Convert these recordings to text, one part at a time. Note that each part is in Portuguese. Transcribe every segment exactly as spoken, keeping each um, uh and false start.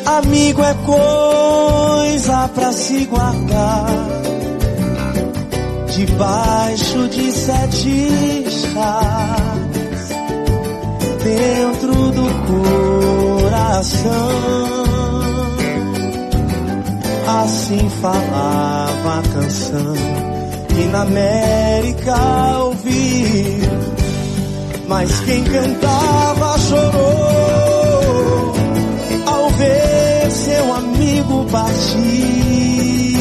Amigo é coisa pra se guardar debaixo de sete chaves, dentro do coração. Assim falava a canção que na América ouvi, mas quem cantava chorou ao ver seu amigo partir.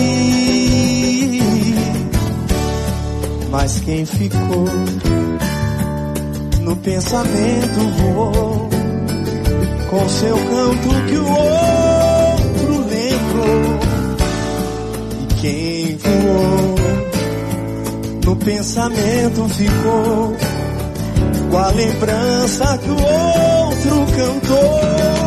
Mas quem ficou no pensamento voou com seu canto que o outro lembrou. E quem voou no pensamento ficou com a lembrança que o outro cantou.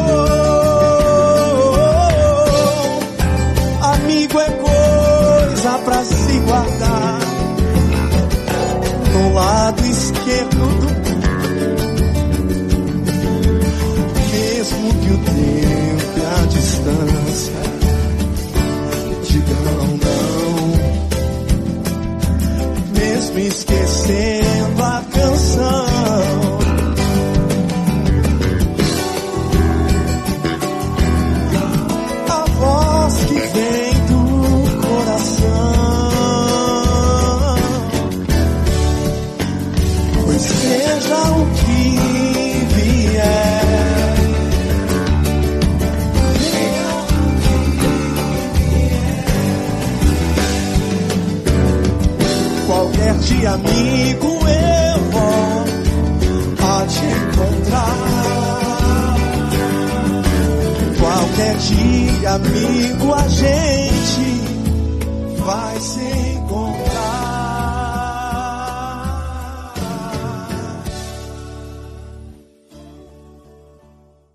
Amigo é coisa pra se guardar no lado esquerdo do mundo, mesmo que o tempo e a distância digam não, mesmo esquecendo a canção. A voz que vem do coração, pois seja o que vier, qualquer dia, amigo, eu vou a te encontrar. Qualquer dia, amigo, a gente vai se encontrar.